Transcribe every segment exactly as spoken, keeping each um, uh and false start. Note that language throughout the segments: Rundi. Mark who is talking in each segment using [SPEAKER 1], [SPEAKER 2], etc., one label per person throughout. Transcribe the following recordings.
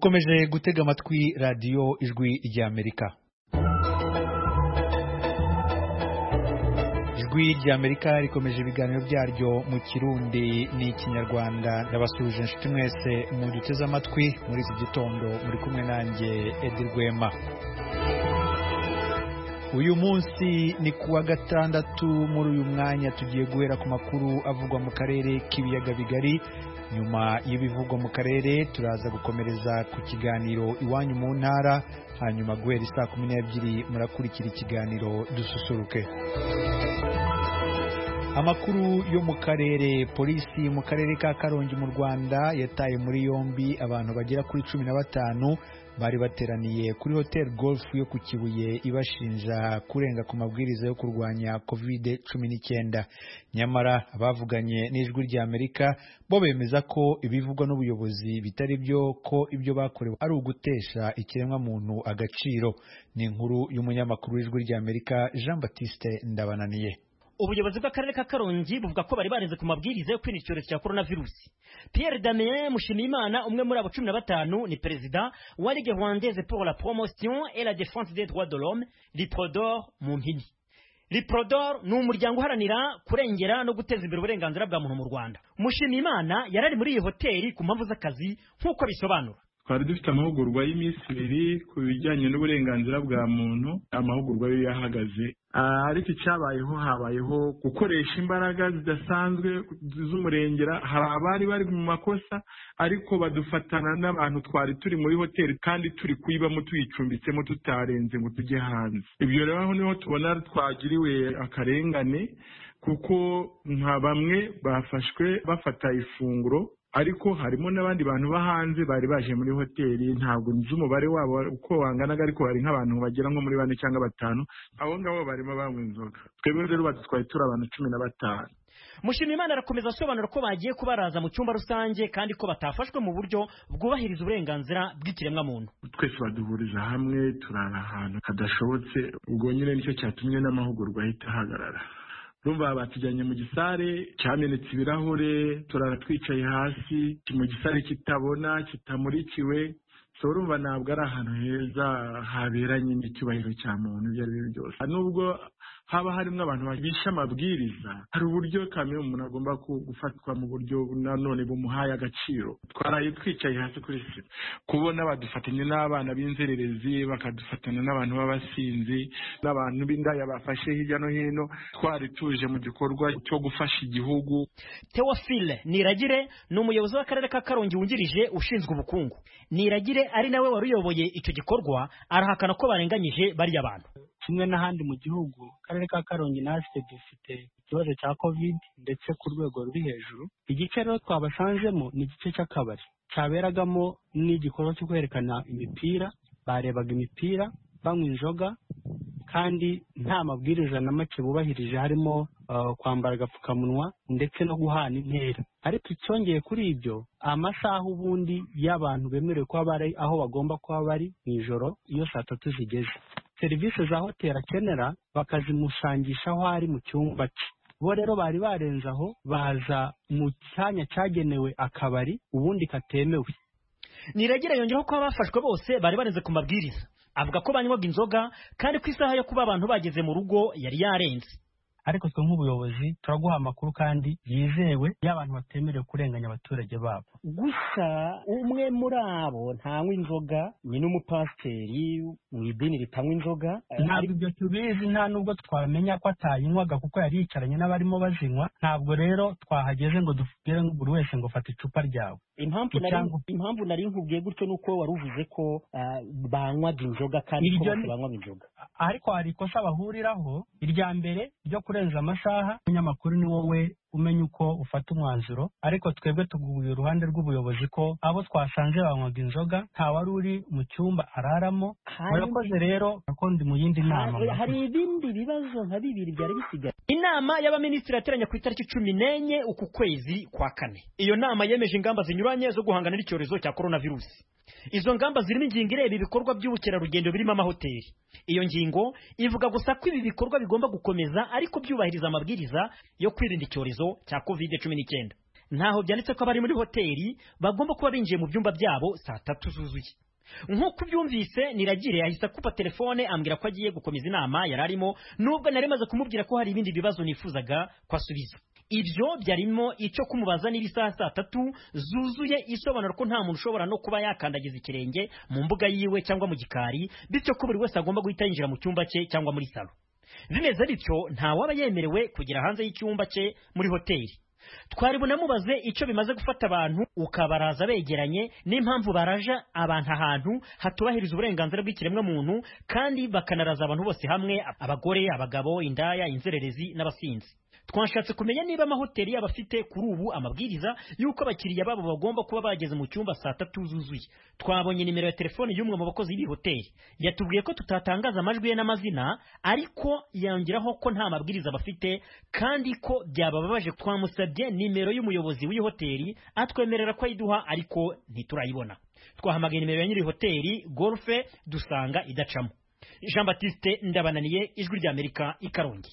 [SPEAKER 1] mukomeje gutega amatwi radiyo ijwi ry'Amerika. Ijwi ry'Amerika rikomeje ibiganiro byaryo mu Kirundi n'Ikinyarwanda. Ndabasuje inshuti mwese mu duteze amatwi muri iki gitondo, muri kumwe nanjye Edi Rwema. Uyu munsi ni kuwa gatandatu. Muri uyu mwanya tugiye guhera ku makuru avugwa mu karere k'ibiyaga bigari. Nyuma y'ibivugwa mu karere turaza gukomereza ku kiganiro iwanyu mu ntara, hanyuma guhera saa kumi n'ebyiri murakurikira ikiganiro dususuruke. Amakuru yo mu karere. Polisi mu karere ka Karongi mu Rwanda yataye muri yombi abantu bagera kuri cumi na batanu bari bateraniye kuri Hotel Golf yo ku Kibuye ibashinja kurenga ku mabwiriza yo kurwanya covid cumi n'icyenda. Nyamara abavuganye n'ijwi ry'Amerika bo bemeza ko ibivugwa n'ubuyobozi bitari byo, ko ibyo bakorewe ari ugutesha ikiremwa muntu agaciro. Ni inkuru y'umunyamakuru w'ijwi ry'Amerika Jean Baptiste Ndabananiye.
[SPEAKER 2] Ubuyobozi bw'akarere ka Karongi buvuga ko bari barenze ku mabwiriza yo kwirinda icyorezo cya coronavirus. Pierre Damien Mushimiyimana, umwe muri abo cumi na batanu, ni perezida wa Ligue Rwandaise pour la promotion et la défense des droits de l'homme, Liprodor mu mpini. Liprodor ni umuryango uharanira kurengera no guteza imbere uburenganzira bwa muntu mu Rwanda. Mushimiyimana yarari muri iyi hoteli ku mpamvu z'akazi nk'uko bisobanura.
[SPEAKER 3] Twari dufite amahugurwa y'iminsi ibiri ku bijyanye n'uburenganzira bwa muntu. Amahugurwa yo yahagaze, ariko icyabayeho habayeho gukoresha imbaraga zidasanzwe z'umurengera. Hari abari bari mu makosa, ariko badufatana n'abantu twari turi muri hoteli kandi turi kuyibamo tuyicumbitsemo tutarenze ngo tujye hanze. Ibyo rero aho niho tubona twagiriwe akarengane, kuko nka bamwe bafashwe bafata ifunguro, ariko harimo n'abandi bantu bahanze bari baje muri hoteli. Ntabwo nzi umubare wabo uko wanganaga, ariko hari nk'abantu bagera nko muri bane cyangwa batanu. Abo ngabo barimo banywa inzoga. Twebwe rero badutwaye turi abantu cumi na batanu.
[SPEAKER 2] Mushimiyimana arakomeza asobanura ko bagiye kubaraza mu cyumba rusange kandi ko batafashwe mu buryo bwubahiriza uburenganzira bw'ikiremwa muntu.
[SPEAKER 3] Twese baduhuriza hamwe turara ahantu hadashobotse. Ubwo nyine nicyo cyatumye n'amahugurwa ahita ahagarara. Rumva batujyanye mu gisare cyamenetse ibirahure, turara twicaye hasi mu gisare kitabona kitamurikiwe. So rumva ntabwo ari ahantu heza haberanye n'icyubahiro cya muntu ibyo ari byo byose. Nubwo haba harimo abantu bisha amabwiriza, hari uburyo kamwe umuntu agomba gufatwa mu buryo nanone bumuhaye agaciro. Twaraye twicaye hasi kuri sima, kubona badufatanye n'abana b'inzererezi, bakadufatana n'abantu b'abasinzi, n'abantu b'indaya bafashe hirya no hino. Twari tuje mu gikorwa cyo gufasha igihugu.
[SPEAKER 2] Theophile Niragire ni umuyobozi w'akarere ka Karongi wungirije ushinzwe ubukungu. Niragire ari nawe waruyoboye icyo gikorwa, arahakana ko barenganyije bari abantu.
[SPEAKER 4] Kimwe n'ahandi mu gihugu, akarere ka Karongi natwe dufite ikibazo cya covid ndetse ku rwego ruri hejuru. Igice rero twabasanzemo ni igice cy'akabari cyaberagamo n'igikorwa cyo kwerekana imipira. Barebaga imipira banywa inzoga kandi nta mabwiriza na make bubahirije, harimo uh, kwambara agapfukamunwa ndetse no guhana intera. Ariko icyongeye kuri ibyo, amasaha ubundi y'abantu bemerewe kuba bari aho bagomba kuba bari mu ijoro iyo saa tatu zigeze. Serivisi za hoteli akenera bakazimusangisha aho ari mu cyumba cye. Bo rero bari barenze aho, baza mu cyanya cyagenewe akabari ubundi katemewe.
[SPEAKER 2] Niragira yongeraho ko abafashwe bose bari barenze ku mabwiriza. Avuga ko banywaga inzoga kandi ku isaha yo kuba abantu bageze mu rugo yari yarenze.
[SPEAKER 4] Ariko twe nk'ubuyobozi turaguha amakuru kandi yizewe y'abantu batemerewe kurenganya abaturage babo.
[SPEAKER 2] Gusa umwe muri abo ntanywa inzoga, ni n'umupasiteri mu idini ritanywa inzoga.
[SPEAKER 4] Ntabwo ibyo tubizi, nta nubwo twamenya ko atayinywaga kuko yari yicaranye n'abarimo bazinywa. Ntabwo rero twahageze ngo dufubwire buri wese ngo fata icupa ryawe.
[SPEAKER 2] Impamvu nari impamvu nari nkubwiye gutyo nuko waruvuze ko uh, banywaga inzoga kandi ko banywaga inzoga.
[SPEAKER 4] Ariko hari ikosa bahuriraho. Irya mbere ryo kurenza amasaha, umunyamakuru ni wowe umenya uko ufata umwanzuro, ariko twebwe tuguye uruhande rw'ubuyobozi ko abo twasanze banywaga inzoga nta wari uri mu cyumba araramo. Murakoze rero akondi mu yindi nama.
[SPEAKER 2] Hari ibindi bibazo nka bibiri byari bisigaye. Inama y'abaminisitiri yateranye ku itariki cumi n'enye uku kwezi kwa kane. Iyo nama yemeje ingamba zinyuranye zo guhangana n'icyorezo cya coronavirus. Izo ngamba zirimo ingingo ireba ibikorwa by'ubukerarugendo birimo amahoteli. Iyo ngingo ivuga gusa ko ibi bikorwa bigomba gukomeza ariko byubahiriza amabwiriza yo kwirinda icyorezo cya covid cumi n'icyenda. ntaho byanditse ko abari muri hoteli bagomba kuba binjiye mu byumba byabo saa tatu zuzuye. Nk'uko byumvise Niragire yahise akupa telefone ambwira ko agiye gukomeza inama yari arimo, nubwo nari maze kumubwira ko hari ibindi bibazo nifuzaga kwasubiza. Ibyo byarimo icyo kumubaza niba isaha saa tatu zuzuye isobanura ko nta muntu ushobora no kuba yakandagiza ikirenge mu mbuga yiwe cyangwa mu gikari, bityo ko buri wese agomba guhita yinjira mu cyumba cye cyangwa muri salo. Bimeze bityo nta waba yemerewe kugera hanze y'icyumba cye muri hoteli. Twari bunamubaze icyo bimaze gufata abantu ukabaraza begeranye n'impamvu baraja abantu ahantu hatubahiriza uburenganzira bw'ikiremwa muntu kandi bakanaraza abantu bose hamwe, abagore, abagabo, indaya, inzererezi n'abasinzi. Twashatse kumenya niba amahoteli y'abafite kuri ubu amabwiriza yuko abakiriya babo bagomba kuba bageze mu cyumba saa tatu zuzuye. Twabonye nimero ya telefone y'umwe mu bakozi b'iyi hoteli, yatubwiye ko tutatangaza amajwi ye n'amazina, ariko yongeraho ko nta mabwiriza bafite kandi ko byababaje. Twamusabye nimero y'umuyobozi w'iyi hoteli atwemerera ko ayiduha, ariko ntiturayibona. Twahamagaye nimero ya nyiri hoteli Golfe dusanga idacamo. Jean Baptiste Ndabananiye, Ijwi ry'Amerika, i Karongi.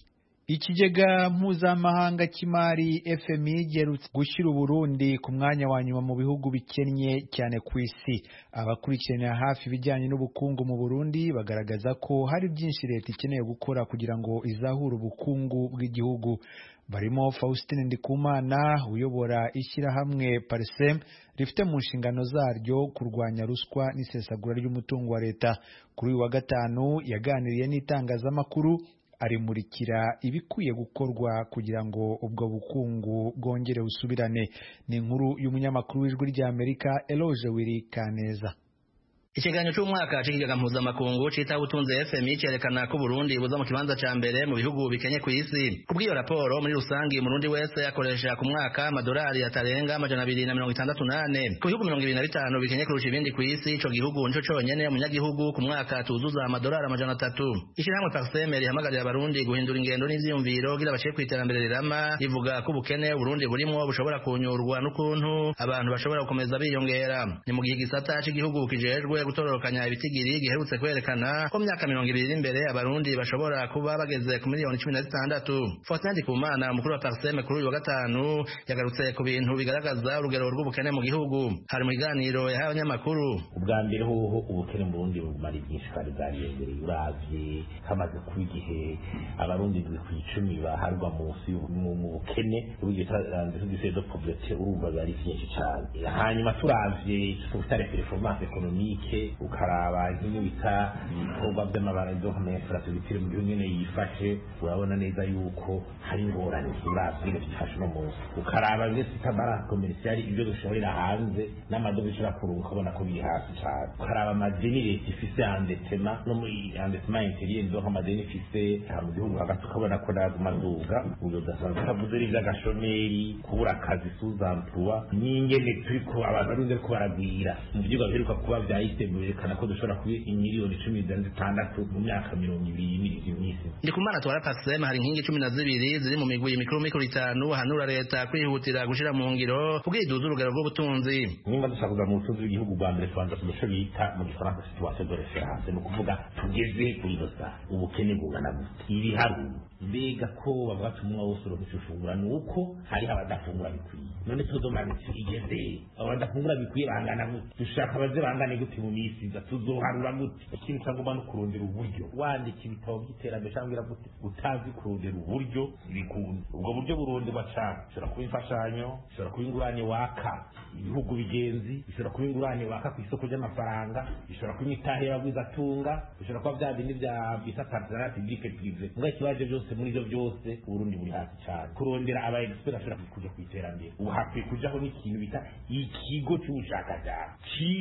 [SPEAKER 1] Ikigega mpuzamahanga cy'imari F M I giherutse gushyira Burundi ku mwanya wa nyuma mu bihugu bikennye cyane ku isi. Abakurikiranira hafi ibijyanye n'ubukungu mu Burundi bagaragaza ko hari byinshi leta ikeneye gukora kugira ngo izahure ubukungu bw'igihugu. Barimo Faustin Ndikumana uyobora ishyirahamwe Parsem rifite mu nshingano zaryo kurwanya ruswa n'isesagura ry'umutungo wa leta. Kuri uyu wa gatanu yaganiriye n'itangazamakuru arimurikira ibikwiye gukorwa kugira ngo ubwo bukungu bwongere busubirane. Ni inkuru y'umunyamakuru w'Ijwi ry'Amerika Eloge Wirikaneza.
[SPEAKER 5] Ikiganiro cy'umwaka cy'ikigega mpuzamakungu cita ubutunzi F M I cyerekana ko Burundi buza mu kibanza ca mbere mu bihugu bikenye ku isi. Kubw'iyo raporo muri rusangi Murundi wese akoresha ku mwaka amadolari atarenga amajana abiri na mirongo itandatu nane. Ku bihugu mirongo ibiri na bitanu bikenye kurusha ibindi ku isi, ico gihugu nico conyene umunyagihugu ku mwaka tuzuza amadolari amajana atatu. Ishyirahamwe Parsem rihamagarira abarundi guhindura ingendo n'ivyiyumviro kugira bashike ku iterambere rirama, rivuga ko ubukene Burundi burimo bushobora kunyurwa n'ukuntu abantu bashobora gukomeza biyongera. Ni mu gihe gisata cy'igihugu kijejwe gutororokanya ibitigiri giherutse kwerekana ko myaka mirongo ibiri imbere abarundi bashobora kuba bageze ku miliyoni cumi na zitandatu. Faustin Ndikumana umukuru wa Parsem kuri uyu wa gatanu yagarutse ku bintu bigaragaza urugero rw'ubukene mu gihugu. Hari mu biganiro yahaye abanyamakuru.
[SPEAKER 6] Ubwa mbere hoho ubukene mu Burundi bumara byinshi kandi bwariyongereye. Uravye hamaze kuba igihe abarundi ku icumi baharwa munsi mu bukene ubugitse de pauvreté urumva bari byinshi cyane. Hanyuma turavye tutare performance économique ukaraba nk'ibyo bita ibikorwa by'amabara byo mu infrastructure mu gihugu nyine yifashe, urabona neza yuko hari ingorane uravye byifashe no munsi. Ukaraba byose itabara commercial ibyo dushorera hanze n'amadovize ushobora kurunga ukabona ko biri hasi cyane. Ukaraba amadeni leta ifise endettement no muri endettement intérieur ndo nk'amadeni ifise mu gihugu hagati ukabona ko nazumazuga ubwo dasanzwe kavuze iby'agashomeri, kubura akazi suzamploi n'ingene turiko abarundi ko baragwira mu byuga biheruka kuba byahise berekana ko dushobora kuba imiliyoni cumi na zitandatu mu myaka mirongo ibiri n'ibiri n'isi.
[SPEAKER 5] Ndikumana twara Parsem hari inkingi cumi na zibiri ziri mu migwi mikuru mikuru itanu hanura leta kwihutira gushira mu ngiro kugira iduze urugero rw'ubutunzi.
[SPEAKER 6] Nimba dushaka kuza mu butunzi bw'igihugu bwa mbere twanza kumusho bita mu gifaransa situation de référence, ni ukuvuga tugeze kuri dosa ubukene bungana gute ibiharuro mbega ko bavuga ati umwe wose urabishufungura nuko hari abadafungura bikwiye. None tuzomara igeze abadafungura bikwiye bangana gute, dushaka abaze bangane gute mu misi tuzoharura gute. Ikintu cyagomba no kurondera uburyo wandika ibitabo by'iterambere cyangwa gute utazi kurondera uburyo bikunda. Ubwo buryo buronderwa cyane ushobora kuba imfashanyo, ushobora kuba ingurane waka ibihugu bigenzi, ushobora kuba ingurane waka ku isoko ry'amafaranga, ushobora kuba imitahe y'abagwiza atunga, ushobora kuba bya bindi bya bisa partenariat public privé. Ngo ikibaje byose muri byo byose Burundi buri hasi cyane. Kurondera aba expert ashobora kuja ku iterambere ubu hakwiye kujaho n'ikintu bita ikigo cy'ubushakashatsi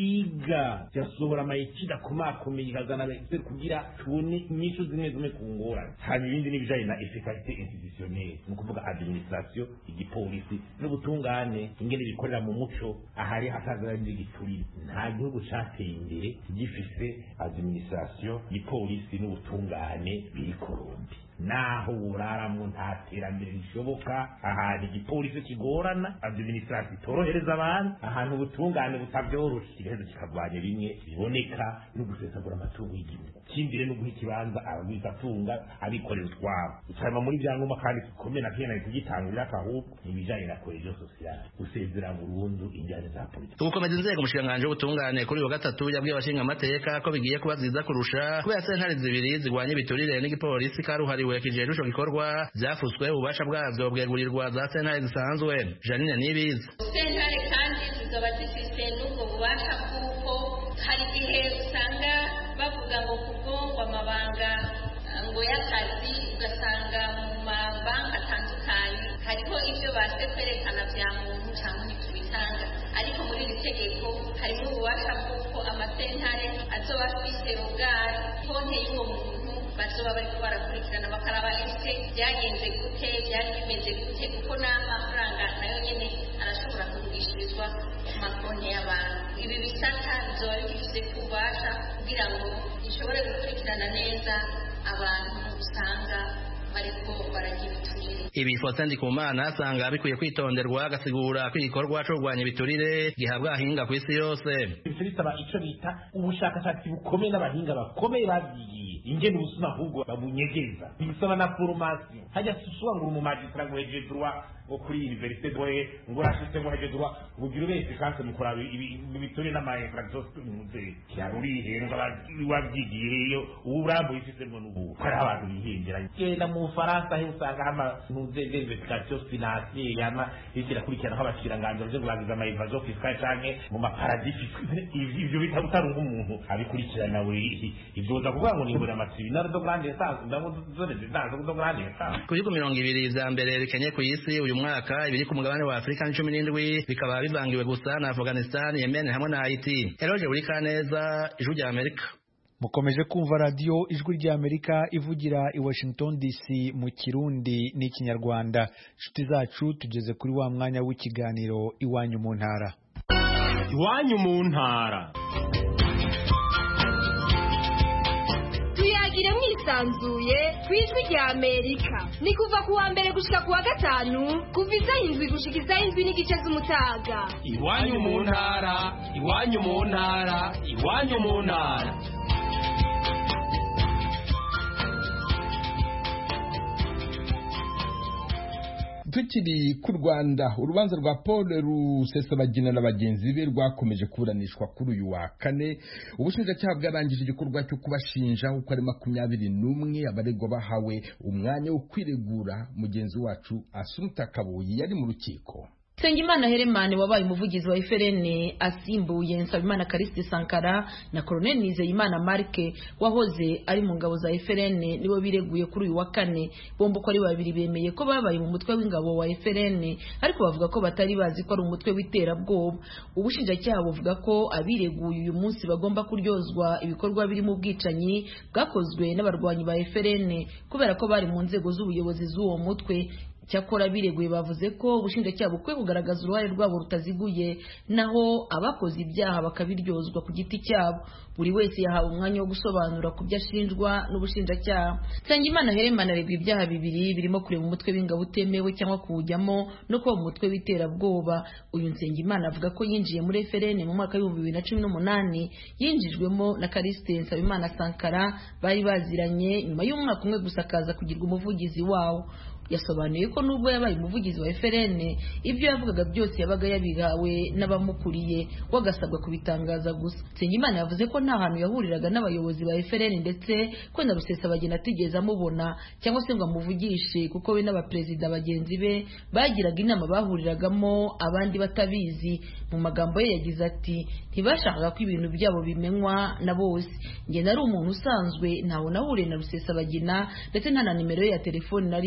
[SPEAKER 6] kiga cyasohora amayikida kumakomeye ikazana aba expert kugira tubone inyishu zimwe zimwe ku ngorane. Hanyuma ibindi n'ibijanye na efficacité institutionnelle, ni ukuvuga administration, igipolisi n'ubutungane ingene bikorera mu muco ahari hatazara n'igiturire. Nta gihugu cyateye imbere gifise administration, igipolisi n'ubutungane biri Burundi. naho uraramwo nta terambere rishoboka, ahantu igipolisi kigorana, administration itorohereza abantu, ahantu ubutungane butabyoroshe, kigezo kikagwanya bimwe biboneka no gusesagura amatungo y'igihugu, kimbire no guha ikibanza abigatunga abikorera utwabo. Utsama muri byangombwa kandi bikomeye na kene kugitangurira kahubwo ibijanye na cohesion sociale, usezera burundu injyane za politiki.
[SPEAKER 5] Ukomeza inzego mushikanganje ubutungane kuri wa gatatu yabwiye abashinga amateka ko bigiye kuba ziza kurusha kubera sentare zibiri zigwanye biturire n'igipolisi karuhariwe kijeje ico gikorwa byafuswe ubasha bwavyo bwegurirwa za sentare zisanzwe. Janine Nibizi:
[SPEAKER 7] sentare kandi zizoba zifite n'ubwo bubasha kuko hari igihe usanga bavuga ngo kubwo amabanga ngo y'akazi, ugasanga mu mabanki atandukanye hariho ibyo baje kwerekana bya muntu cyangwa ntitubitanga, ariko muri iri tegeko harimo ububasha bw'uko amasentare azoba afite rugari konte y'uwo muntu bazoba bariko barakurikirana bakaraba ese byagenze gute, byari bimeze gute, kuko n'amafaranga nayo nyene arashobora kugurishirizwa ku makonti y'abantu. Ibi bisata bizoba bifite kubasha kugira ngo bishobore gukurikirana neza abantu usanga bariko baragira ibiturire.
[SPEAKER 5] Ibi Faustin Ndikumana asanga bikwiye kwitonderwa, agasigura ko igikorwa cyo kurwanya ibiturire gihabwa ahinga ku isi yose.
[SPEAKER 6] Bisaba ico bita ubushakashatsi bukomeye n'abahinga bakomeye babyigiye ingene ubusuma ahubwo babunyegeza, bisaba na formation. Hajya suswa ngo mu magistrat ngo heje droit kuri université doye ngo rashite ngo heje droit ubugira bese kanse mukora ibiturire n'ama infraction muze cyaruri rero ngababyigiye yo uburambo ifisemo n'ubu hari abantu bihindira. Genda mu Faransa he usanga ama nuzeze verification financière yana ikira kurikirana nk'abashiranganje byo kurangiza ama evasion fiscale canke mu maparadis fiscale, ivyo bitarunga umuntu abikurikirana we ivyo uza kuvuga ngo ni ngura amatribunal do grande instance ndabo zone zidanze do grande instance.
[SPEAKER 5] Ku bihugu mirongo ibiri vya mbere bikenye ku isi uyu mwaka, ibiri ku mugabane wa Afrika cumi n'indwi bikaba bivangiwe gusa na Afghanistan, Yemen hamwe na Haiti. Eroje uri kaneza, Ijwi rya Amerika.
[SPEAKER 1] Mukomeje kumva radio Ijwi rya Amerika ivugira i Washington D C mu Kirundi n'ikinyarwanda. Inshuti zacu tugeze kuri wa mwanya w'ikiganiro Iwanyu mu ntara.
[SPEAKER 8] Iwanyu mu ntara.
[SPEAKER 9] Tuyagire mwisanzuye kwijwi rya Amerika. Ni kuva kuwa mbere gushika kuwa gatanu, kuva isaha indwi gushika isaha indwi n'igice z'umutaga.
[SPEAKER 8] Iwanyu mu ntara, iwanyu mu ntara, iwanyu mu ntara.
[SPEAKER 10] Tukiri ku Rwanda, urubanza rwa Paul Rusesabagina na bagenzi be rwakomeje kuburanishwa kuri uyu wa kane. Ubushinjacyaha bwarangije igikorwa cyo kubashinja uko ari makumyabiri n'umwe abaregwa bahawe umwanya wo kwiregura. Mugenzi wacu Asumta Kabuyi yari mu rukiko.
[SPEAKER 11] Sengimana Heremane wabaye umuvugizi wa F R N asimbuye Nsabimana Callixte Sankara na Colonel Nizeyimana Marke wahoze ari mu ngabo za F R N nibo bireguye kuri uyu wa kane. Bombo ko ari babiri bemeye ko babaye mu mutwe w'ingabo wa F R N, ariko bavuga ko batari bazi ko ari umutwe w'iterabwoba. Ubushinjacyaha buvuga ko abireguye uyu munsi bagomba kuryozwa ibikorwa biri mu bwicanyi bwakozwe n'abarwanyi ba F R N kubera ko bari mu nzego z'ubuyobozi z'uwo mutwe. Cyakora bireguye bavuze ko ubushinjacyaha bukwiye kugaragaza uruhare rwabo rutaziguye, naho abakoze ibyaha bakabiryozwa ku giti cyabo. Buri wese yahawe umwanya wo gusobanura ku byo ashinjwa n'ubushinjacyaha. Sengimana Heremane aregwa ibyaha bibiri birimo kureba umutwe w'ingabo utemewe cyangwa kuwujyamo no kuba umutwe w'iterabwoba. Uyu Nsengimana avuga ko yinjiye muri F R N mu mwaka w'ibihumbi bibiri na cumi n'umunani, yinjijwemo na Callixte Nsabimana Sankara, bari baziranye. Nyuma y'umwaka umwe gusa akaza kugirwa umuvugizi wawo. Yasobanuye ko nubwo yabaye umuvugizi wa F R N, ibyo yavugaga byose yabaga yabihawe n'abamukuriye, wagasabwa kubitangaza gusa. Nsengimana yavuze ko nta hantu yahuriraga n'abayobozi ba F R N ndetse ko na Rusesabagina atigeze amubona cyangwa se ngo amuvugishe, kuko we n'abaperezida bagenzi be bagiraga inama bahuriragamo abandi batabizi. Mu magambo ye yagize ati, ntibashakaga ko ibintu byabo bimenywa na bose. Njye nari umuntu usanzwe, ntawe nahuriye na Rusesabagina ndetse nta na nimero ye ya telefoni nari mfite.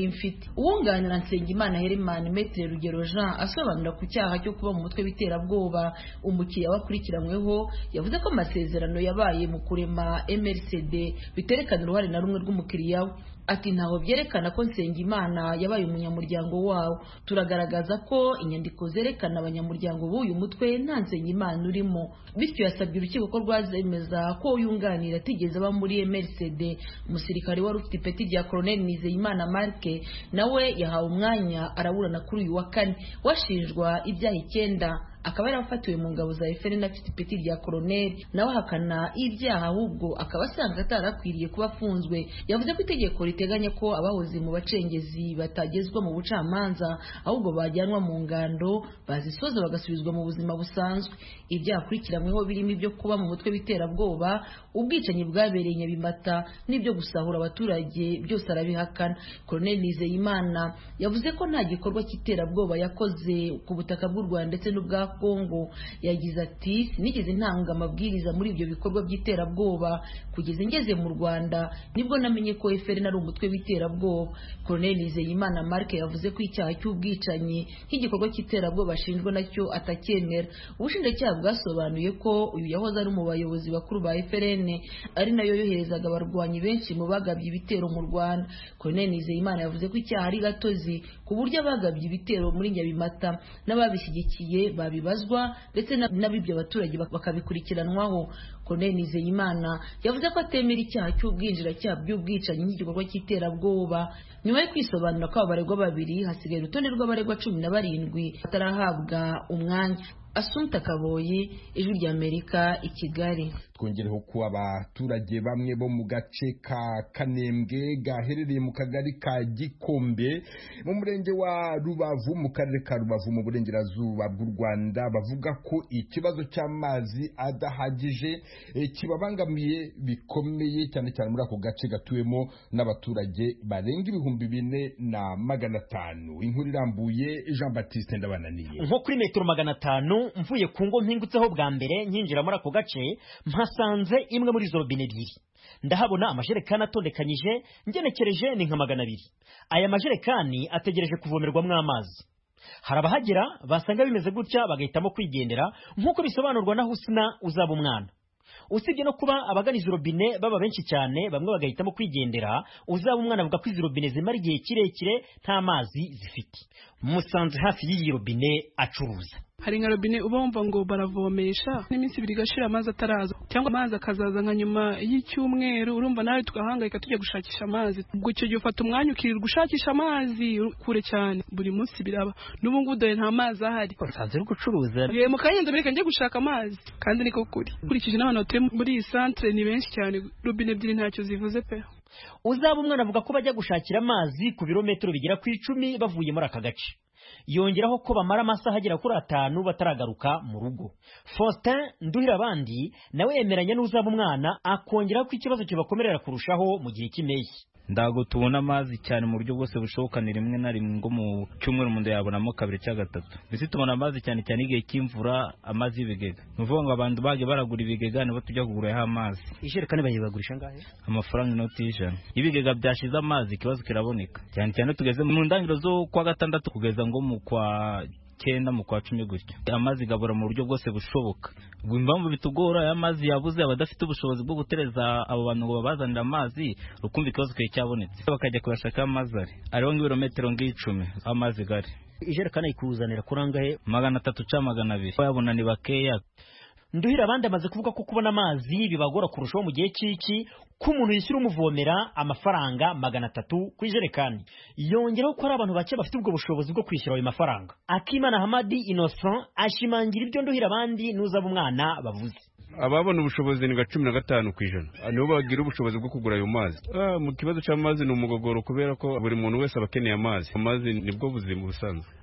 [SPEAKER 11] uwunganira Nsengimana Herman Maître Rugero Jean asobanura ku cyaha cyo kuba mu mutwe w'iterabwoba umukiriya wakurikiranyweho yavuze ko amasezerano yabaye mu kurema M R C D biterekana uruhare na rumwe rw'umukiriya we. Ati ntaho byerekana ko Nsengimana yabaye umunyamuryango wawo, turagaragaza ko inyandiko zerekana abanyamuryango b'uyu mutwe nta Nsengimana urimo, bityo yasabye urukiko ko rwazemeza ko yunganira atigeze aba muri M R C D. Umusirikare wari ufite ipeti rya Colonel Nizeyimana Mark nawe yahawe umwanya araburana kuri uyu wa kane washinjwa ibyaha icyenda, akaba yarafatiwe mu ngabo za F N L afite ipeti rya Colonel, nawe ahakana ibyaha ahubwo akaba asanga atarakwiriye kuba afunzwe. Yavuze ko itegeko riteganya ko abahoze mu bacengezi batagezwa mu bucamanza ahubwo bajyanwa mu ngando bazisoza bagasubizwa mu buzima busanzwe. Ibyaha akurikiranyweho birimo ibyo kuba mu mutwe w'iterabwoba, ubwicanyi bwabereye Nyabimata n'ibyo gusahura abaturage byose arabihakana. Colonel Nizeyimana yavuze ko nta gikorwa cy'iterabwoba yakoze ku butaka bw'u Rwanda ndetse n'ubwa Kongo. Yagize ati sinigeze ntanga amabwiriza muri ibyo bikorwa by'iterabwoba, kugeza ngeze mu Rwanda nibwo namenye ko F N L ari umutwe w'iterabwoba. Colonel Nizeyimana Mark yavuze ko icyaha cy'ubwicanyi nk'igikorwa cy'iterabwoba ashinjwa nacyo atacyemera. Ubushinjacyaha bwasobanuye ko uyu yahoze ari mu bayobozi bakuru ba F N L ari nayo yoherezaga abarwanyi benshi mu bagabye ibitero mu Rwanda. Colonel Nizeyimana yavuze ko icyaha ari gatozi ku buryo abagabye ibitero muri Nyabimata n'ababishyigikiye babibazwa ndetse n'abibyo abaturage bakabikurikiranwaho. Colonel Nizeyimana yavuze ko atemera icyaha cy'ubwinjiracyaha by'ubwicanyi nk'igikorwa cy'iterabwoba. Nyuma yo kwisobanura ko abaregwa babiri hasigaye urutonde rw'abaregwa cumi na barindwi batarahabwa umwanya. Asumta Kaboyi, Ijwi ry'Amerika, i Kigali.
[SPEAKER 10] Twongereho ko abaturage bamwe bo mu gace ka Kanembwe gaherereye mu kagari ka Gikombe mu murenge wa Rubavu mu karere ka Rubavu mu burengerazuba bw'u Rwanda bavuga ko ikibazo cy'amazi adahagije e, kibabangamiye bikomeye cyane cyane muri ako gace gatuwemo n'abaturage barenga ibihumbi bine na magana atanu. Inkuru irambuye Jean Baptiste Ndabananiye.
[SPEAKER 2] Nko kuri metero magana atanu mvuye ku ngo mpingutseho bwa mbere nkinjira muri ako gace mpasanze imwe muri izo robine ebyiri. Ndahabona amajerekani atondekanyije ngenekereje ni nka magana abiri. Aya majerekani ategereje kuvomerwamo amazi. Hari abahagera basanga bimeze gutya bagahitamo kwigendera nk'uko bisobanurwa na Husna uzaba umwana. Usibye no kuba abagana izo robine baba benshi cyane, bamwe bagahitamo kwigendera, uzaba umwana avuga ko izo robine zimara igihe kirekire nta mazi zifite. Musanze hafi y'iyi robine acuruza.
[SPEAKER 12] Hari nka robine uba wumva ngo baravomesha n'iminsi ibiri gashira amazi ataraza, cyangwa amazi akazaza nka nyuma y'icyumweru, urumva nawe tugahangayika tujya gushakisha amazi. Ubwo icyo gihe ufata umwanya ukirirwa ushakisha amazi kure cyane, buri munsi biraba. N'ubu ngubu dore nta mazi ahari.
[SPEAKER 2] Usanze uri gucuruza.
[SPEAKER 12] Ye mu Kayendo bereka njye gushaka amazi, kandi niko kuri. Kurikije n'abantu batuye muri iyi centre ni benshi cyane, robine ebyiri ntacyo zivuze pe.
[SPEAKER 2] Uzaba umwana avuga ko bajya gushakira amazi ku birometero bigera ku icumi bavuye muri aka gace. Yongeraho ko bamara amasaha agera kuri atanu bataragaruka mu rugo. Faustin Nduhira abandi nawe yemeranya n'uzaba umwana, akongeraho ko ikibazo kibakomerera kurushaho mu gihe cy'impeshyi.
[SPEAKER 13] Ndago tubona amazi cyane mu buryo bwose bushoboka, ni rimwe na rimwe ngo mu cyumweru umuntu yabonamo kabiri cyangwa gatatu. Bisi tubona amazi cyane cyane igihe cy'imvura, amazi y'ibigega. Nuvuga ngo abantu bage baragura ibigega nibo tujya kugura amazi.
[SPEAKER 2] Ijerekani bayibagurisha ngahe?
[SPEAKER 13] Amafaranga inoti y'ijana. Ibigega byashize amazi ikibazo kiraboneka. Cyane cyane tugeze mu ndangiro zo kwa gatandatu kugeza ngo mu kwa cyenda mu kwa cumi gutyo. Amazi gabura mu buryo bwose bushoboka. Ubwo impamvu bitugora aya mazi yabuze, abadafite ubushobozi bwo gutereza abo bantu ngo babazanira amazi, ukumva ikibazo kiye cyabonetse bakajya kuyashaka amazi ari ariho nk'ibirometero ng'icumi amazi gari.
[SPEAKER 2] Ijerekani ikuzanira kurangahe?
[SPEAKER 13] magana atatu ca magana abiri. Bayabona ni bakeya.
[SPEAKER 2] Nduhira abandi amaze kuvuga ko kubona amazi bibagora kurushaho mu gihe cy'iki, ko umuntu yishyura umuvomera amafaranga magana atatu ku ijerekani. Yongeraho ko ari abantu bake bafite ubwo bushobozi bwo kwishyura ayo mafaranga. Akimana Hamadi Innocent ashimangira ibyo Nduhira abandi n'uzaba umwana bavuze.
[SPEAKER 14] Ababona ubushobozi ni cumi na gatanu ku ijana nibo bagira ubushobozi bwo kugura ayo mazi. Mu kibazo cy'amazi ni umugogoro kubera ko buri muntu wese abakeneye amazi. Amazi nibwo buzima busanzwe.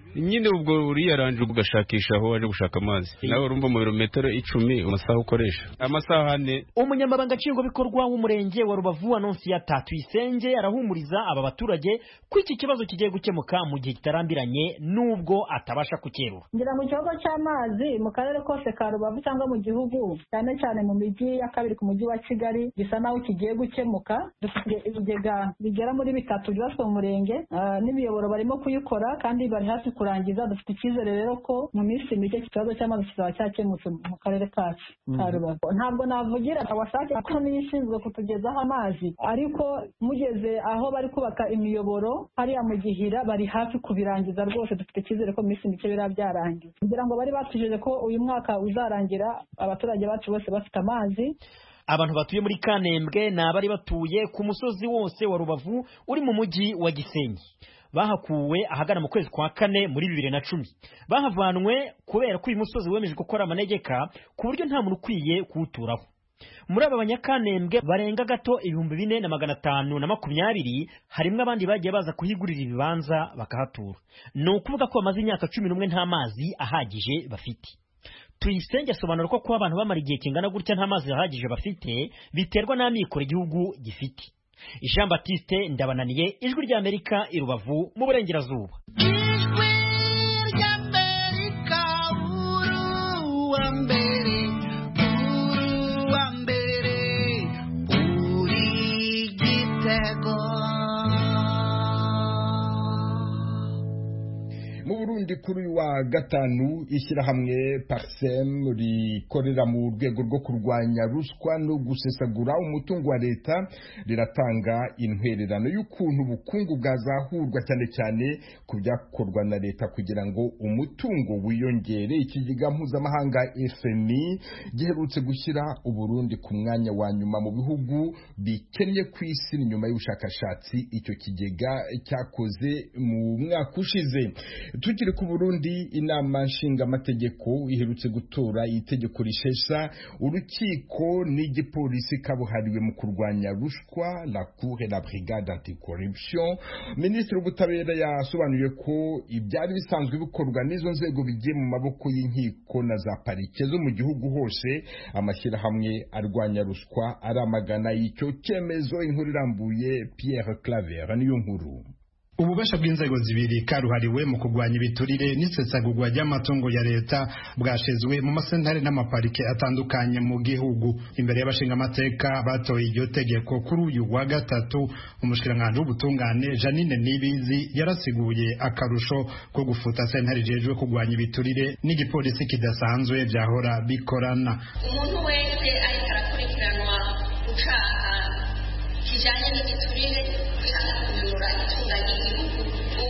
[SPEAKER 14] nyine ubwo uriyaranje ugashakisha aho waje gushaka amazi nawe urumva mu birometero icumi amasaha ukoresha amasaha ane.
[SPEAKER 2] Umunyamabanga nshingwabikorwa w'umurenge wa Rubavu Anonsiyata Tuyisenge arahumuriza aba baturage ko iki kibazo kigiye gukemuka mu gihe kitarambiranye nubwo atabasha kukerura.
[SPEAKER 15] Ngira mu kibazo cy'amazi mu karere kose ka Rubavu cyangwa mu gihugu cyane cyane mu mijyi ya kabiri ku mujyi wa Kigali bisa naho kigiye gukemuka. Dufite ibigega bigera muri bitatu byubatswe mu murenge n'imiyoboro barimo kuyikora kandi bari hafi kurangiza. Dufite icyizere rero ko mu minsi mike ikibazo cy'amazi kizaba cyakemutse mu karere kacu ka Rubavu. Ntabwo navugira abashake ko nishinzwe kutugezaho amazi, ariko mugeze aho bari kubaka imiyoboro hariya mu Gihira bari hafi kubirangiza rwose. Dufite icyizere ko mu minsi mike bira byarangiye kugira ngo bari batujeje ko uyu mwaka uzarangira abaturage bacu bose bafite amazi.
[SPEAKER 2] Abantu batuye muri Kanembwe ni abari batuye ku musozi wose wa Rubavu uri mu mujyi wa Gisenyi. Bahakuwe ahagana mu kwezi kwa kane muri bibiri na cumi. Bahavanwe kubera ko uyu musozi wemeje gukora amanegeka ku buryo nta muntu ukwiye kuwuturaho. Muri aba banyakanembwe barenga gato ibihumbi bine na magana atanu na makumyabiri harimwo abandi bagiye baza kuhigurira ibibanza bakahatura. Ni ukuvuga ko bamaze imyaka cumi n'umwe nta mazi ahagije bafite. Tuyisenge asobanura ko kuba abantu bamara igihe kingana gutya nta mazi ahagije bafite biterwa n'amikoro igihugu gifite. Jean Baptiste Ndabananiye, Ijwi rya Amerika i Rubavu mu Burengerazuba.
[SPEAKER 16] Ijwi rya Amerika uruwa mbere uruwa mbere uri Gitego.
[SPEAKER 10] Mu Burundi kuri wa gatanu ishyirahamwe Parsem rikorera mu rwego rwo kurwanya ruswa no gusesagura umutungo wa leta riratanga intwererano y'ukuntu ubukungu bwazahurwa cyane cyane ku byakorwa na leta kugira ngo umutungo wiyongere. Ikigega mpuzamahanga F M I giherutse gushyira Uburundi ku mwanya wa nyuma mu bihugu bikennye ku isi nyuma y'ubushakashatsi icyo kigega cyakoze mu mwaka ushize. Tukiri ku Burundi, inama nshingamateko iherutse gutora itegeko rishesha urukiko n'igipolisi kabuhariwe mu kurwanya ruswa, la cour et la brigade anticorruption. Minisitiri w'ubutabera yasobanuye ko ibyari bisanzwe bikorwa n'izo nzego bigiye mu maboko y'inkiko na za parike zo mu gihugu hose. Amashyirahamwe arwanya ruswa aramagana icyo cyemezo. Inkuru irambuye Pierre Claver niyo nkuru.
[SPEAKER 17] Ububasha bw'inzego zibiri karuhariwe mu kurwanya ibiturire n'isesagurwa ry'amatungo ya leta bwashizwe mu masentare n'amaparike atandukanye mu gihugu. Imbere y'abashinga amateka batoye iryo tegeko kuri uyu wa gatatu, umushikiranganji w'ubutungane Janine Nibizi yarasiguye akarusho ko gufuta sentare jejwe kurwanya ibiturire n'igipolisi kidasanzwe byahora bikorana.
[SPEAKER 7] Umuntu wese ariko arakurikiranwa ucaha kijanye n'igiturire kwihanura itunganya igihugu,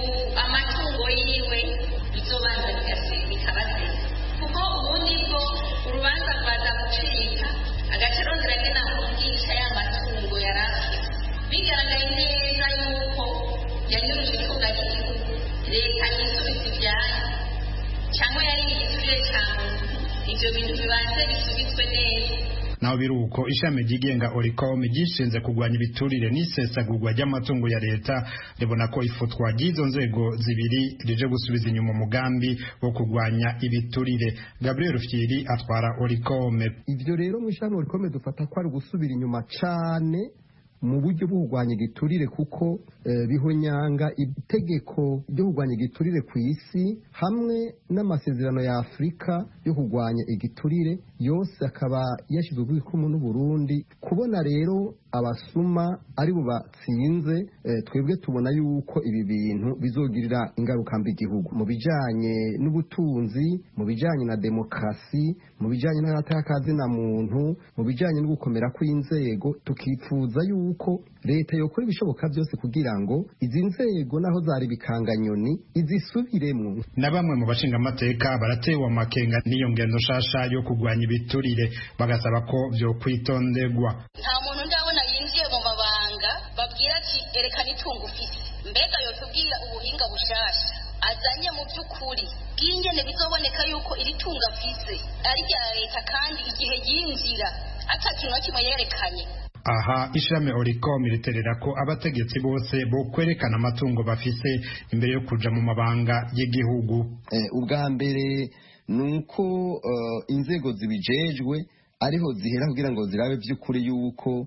[SPEAKER 7] amatungo yiwe bizobanza bikabazira, kuko ubundi bwo urubanza rwaza gucika agacerondera agena kugisha ya matungo yari afite bigaragaye neza yuko yanyuruje itunganya igihugu, leta yisubiza ibyayo cyangwa yari igiturire cya muntu, ibyo bintu bibanze bisubizwe neza.
[SPEAKER 17] Naho biruko ishami ryigenga Oricom gishinze kurwanya ibiturire n'isesagurwa ry'amatungo ya leta ribona ko ifutwa ry'izo nzego zibiri rije gusubiza inyuma umugambi wo kurwanya ibiturire. Gabriel Rufyiri atwara Oricom.
[SPEAKER 18] Ivyo rero mu ishami Oricom dufata ko ari gusubira inyuma cyane mu buryo bwo kurwanya igiturire, kuko eh, bihonyanga itegeko ryo kurwanya igiturire ku isi hamwe n'amasezerano ya Afrika yo kurwanya igiturire yose akaba yashizwe ku ikumu n'u Burundi. Kubona rero abasuma ari bo batsinze, eh, twebwe tubona yuko ibi bintu bizogirira ingaruka mbi igihugu mu bijanye n'ubutunzi, mu bijanye na demokrasi, mu bijanye n'agatakazi na muntu, mu bijanye no gukomera kw'inzego. Tukifuza yuko leta yokora ibishoboka byose kugira ngo izi nzego naho zari bikanganyoni izisubiremo.
[SPEAKER 17] Na bamwe mu bashinga amateka baratewe amakenga n'iyo ngendo shasha yo kurwanya ibiturire, bagasaba ko byo kwitonderwa.
[SPEAKER 7] Nta muntu ndabona yinjiye mu mabanga babwira ati erekana itungo ufite, mbega yo tubwira ubuhinga bushasha azanye mu by'ukuri bw'ingene bizoboneka yuko iri tunga afise ari rya leta kandi igihe yinjira atakintu kimwe yerekanye.
[SPEAKER 17] aha ishirahamwe Oricom riterera ko abategetsi bose bo kwerekana amatungo bafise imbere yo kuja mu mabanga y'igihugu.
[SPEAKER 18] Eh, ubwa mbere nuko uh, inzego zibijejwe ariho zihera kugira ngo zirabe by'ukuri yuko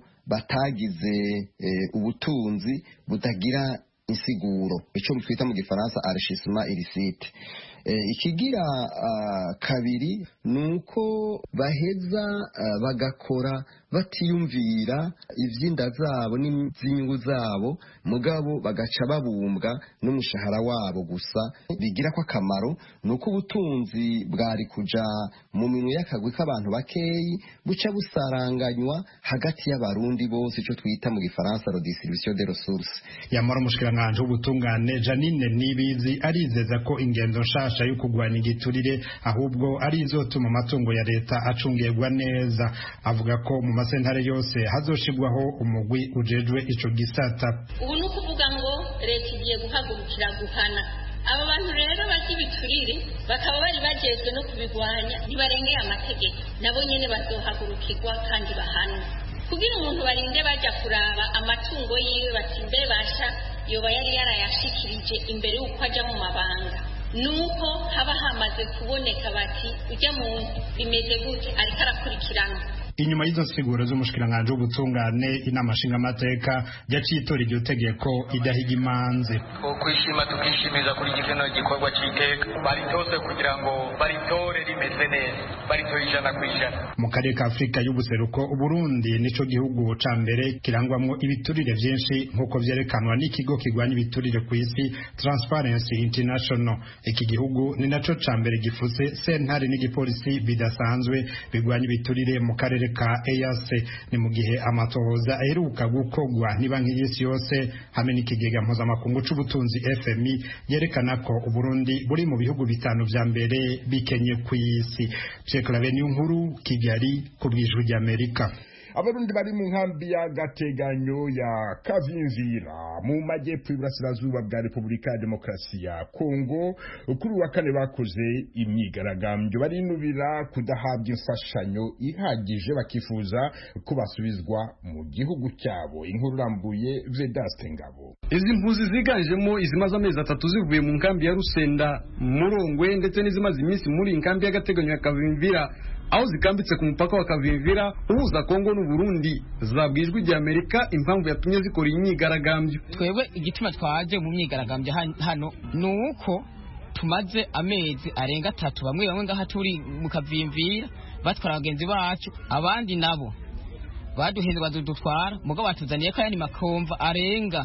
[SPEAKER 18] batagize eh, ubutunzi butagira insiguro, ico twita mu gifaransa enrichissement illicite. Eh, ikigira uh, kabiri nuko baheza uh, bagakora batiyumvira ivyinda zabo n'inyungu zabo, mugabo bagaca babumbwa n'umushahara wabo gusa. Bigira ko akamaro nuko ubutunzi bwari kuja mu minwe y'akagwi k'abantu bakeyi buca busaranganywa hagati y'abarundi bose, ico twita mu gifaransa redistribution des ressources.
[SPEAKER 17] Yamara umushikiranganje w'ubutungane Janine Nibizi arizeza ko ingendo nshasha yo kugwanya igiturire ahubwo ari izotuma amatungo ya leta acungirwa neza. Avuga ko mu masentare yose hazoshigwaho umugwi ujejwe ico gisata.
[SPEAKER 7] Ubu ni ukuvuga ngo leta igiye guhagurukira guhana aba bantu rero barya ibiturire, bakaba bari bagejwe no kubigwanya, ntibarengeye amategeko, nabo nyene bazohagurukirwa kandi bahanwe, kugira umuntu barinde bajya kuraba amatungo yiwe bati mbe basha yoba yari yarayashikirije imbere y'uko ajya mu mabanga, nuko haba hamaze kuboneka bati ujya mu bimeze gute ariko arakurikirana.
[SPEAKER 17] Inyuma y'izo nsiguro z'umushikiranganje w'ubutungane, inama nshingamateka yaciye itora iryo tegeko idahiga imanzi.
[SPEAKER 19] Kwishima tukishimiza kuri igiveno gikorwa c'iteka baritose kugira ngo baritore rimeze neza, baritore ijana ku ijana.
[SPEAKER 17] Mu karere ka Afurika y'ubuseruko Uburundi nico gihugu ca mbere kirangwamwo ibiturire vyinshi nk'uko vyerekanwa n'ikigo kigwanya ibiturire ku isi Transparency International. Iki gihugu ni naco ca mbere gifuse sentare n'igipolisi bidasanzwe bigwanya ibiturire mu karere ka E A C. Ni mu gihe amatohoza aheruka gukogwa nibanki y'isi yose hamwe n'ikigega mpuzamakungu c'ubutunzi F M I yerekana ko Uburundi buri mu bihugu bitanu vya mbere bikenye ku isi. Pierre Claver Niyonkuru, Kigali, ku bw'Ijwi ry'Amerika.
[SPEAKER 10] Abarundi bari mu nkambi ya Gateganyo ya Kavimvira mu majyepfo y'Iburasirazuba bwa Repubulika ya Demokarasi ya Kongo kuri wa kane bakoze imyigaragambyo barinubira kudahabwa imfashanyo ihagije, bakifuza ko basubizwa mu gihugu cyabo. Inkuru rambuye Vedaste Ngabo.
[SPEAKER 20] Izi mpuzi ziganjemo izimaze amezi atatu zivuye mu nkambi ya Rusenda, Murongwe ndetse n'izimaze iminsi muri nkambi ya Gateganyo ya Kavimvira aho zikambitse ku mupaka wa Kavimvira uhuza Kongo n'u Burundi, zabwijwe rya Amerika impamvu yatumye zikora imyigaragambyo.
[SPEAKER 21] Twebwe igituma twaje mu myigaragambyo hano nuko tumaze amezi arenga atatu bamwe bamwe ngaha turi mu Kavimvira batwara abagenzi bacu, abandi nabo baduhenze badutwara mugabo batuzaniye ko yani makomva arenga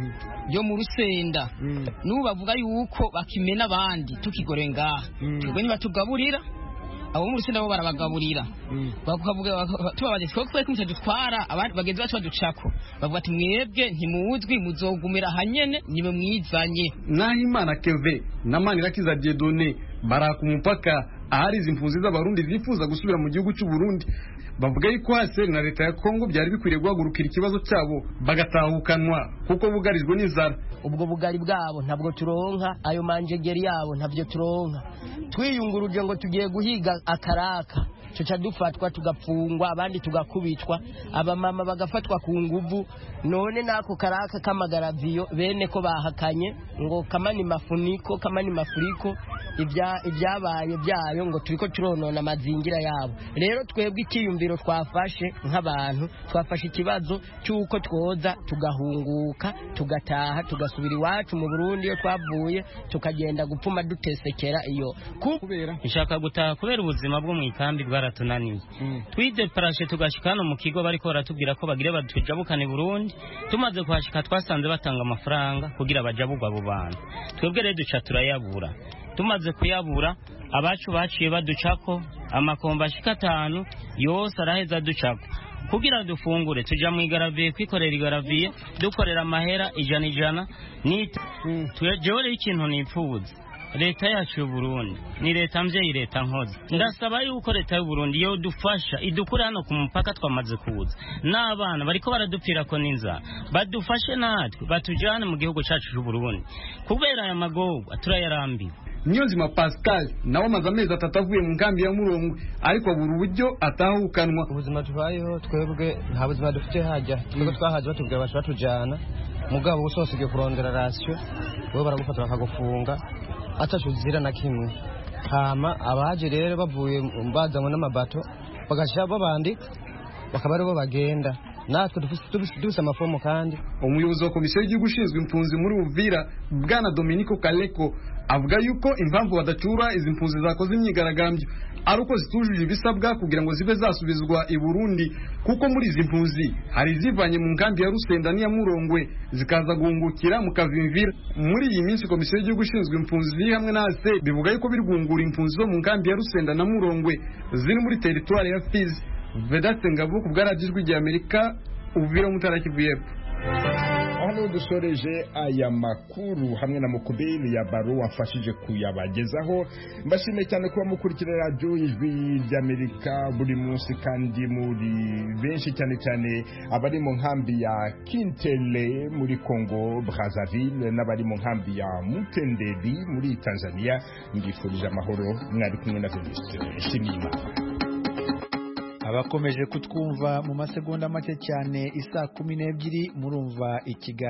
[SPEAKER 21] yo mu Rusenda. N'ubu bavuga yuko bakimena abandi tukigore ngaha, twebwe ntibatugaburira, abo mu Rusenda bo barabagaburira, bakavuga tubabaje twokwe kumse dutwara abandi bagenzi bacu baducako, bavuga ati mwebwe ntimuzwi muzogumira hanyene nibe mwizanye.
[SPEAKER 20] Nahimana Keve na Manirakiza Dieudonné baraka umupaka ahari izi mpunzi z'abarundi zifuza gusubira mu gihugu cy'u Burundi, bavuga yuko hase na leta ya Kongo byari bikwiriye guhagurukira ikibazo cyabo bagatahukanwa kuko bugarijwe n'inzara.
[SPEAKER 22] Ubwo bugari bwabo ntabwo turonka, ayo manjegeri yabo ntabyo turonka, twiyunguruje ngo tugiye guhiga akaraka tuca dufatwa tugapfungwa, abandi tugakubitwa, abamama bagafatwa ku nguvu. None nako karaka kamagaraviyo bene ko bahakanye ngo kamani mafuniko kamani mafuriko ibya ibyabaye byayo ngo turiko turonona amazingira yabo. Rero twebwe ikiyumviro twafashe nk'abantu, twafashe ikibazo cyuko twoza tugahunguka tugataha tugasubira iwacu mu Burundi yo twavuye tukagenda gupfuma dutesekera iyo
[SPEAKER 13] kubera ishaka gutaha kubera ubuzima bwo mu ikambi bwaratunaniye. mm. Twideparashe tugashikana mu kigo bariko baratubwira ko bagire batujabukane Burundi. Tumaze kuhashika twasanze batanga amafaranga kugira bajabugwa abo bantu, twebwe rero duca turayabura. Tumaze kuyabura abacu baciye baducako amakomba ashika atanu yose araheza ducako kugira dufungure. Tuja mu igaraviye kwikorera igaraviye dukorera amahera ijana ijana nita. mm. Tujewe ikintu nipfuza leta yacu y'u Burundi ni leta mvyeyi, leta nkozi. Ndasaba yuko leta y'u Burundi yo dufasha idukure hano ku mupaka twamaze kuza, n'abana bariko baradupfira ko n'inzara badufashe natwe batujane mu gihugu cyacu cy'u Burundi kubera aya magorwa turayarambiwe.
[SPEAKER 20] Niyonzima Pascal nawe amaze amezi atatu avuye mu nkambi ya Murongwe ariko abura uburyo atahukanwa.
[SPEAKER 3] Ubuzima tubayeho twebwe nta buzima dufite hajya twebwe twahaje batubwira bacu batujana mugabo usose ugiye kurondera ratio bo baragufata bakagufunga atashuzira na kimwe. Hama abaje rero bavuye bazanywe n'amabato bagasha babandi bakaba aribo bagenda natwe dufise amafomo kandi.
[SPEAKER 20] Umuyobozi wa komisiyo y'igihugu ushinzwe impunzi muri Uvira Bwana Dominico Kaleko avuga yuko impamvu badacura izi mpunzi zakoze imyigaragambyo ari uko zitujuje ibisabwa kugira ngo zibe zasubizwa i Burundi, kuko muri izi mpunzi hari zivanye mu nkambi ya Rusenda n'iya Murongwe zikaza guhungukira mu Kavimvira. Muri iyi minsi komisiyo y'igihugu ushinzwe impunzi hamwe na A S E bivuga yuko biri guhungura impunzi zo mu nkambi ya Rusenda na Murongwe ziri muri teritwari ya Fizi. Vedaste Ngabo ku bwaragijwe igihe Amerika Uvira Mutara Kivu y'Epfo.
[SPEAKER 10] Aho dusoreje aya makuru hamwe na Mukubeli ya Baro wafashije kuyabagezaho. Mbashimiye cyane kuba mukurikira radio Ijwi ry'Amerika buri munsi kandi muri benshi cyane cyane abari mu nkambi ya Kintele muri Congo Brazzaville n'abari mu nkambi ya Mutenderi muri Tanzania. Ngifurije amahoro, mwari kumwe na Venuste Nshimiyimana.
[SPEAKER 1] Abakomeje kutwumva mu masegonda make cyane isa kumi n'ebyiri murumva ikiganiro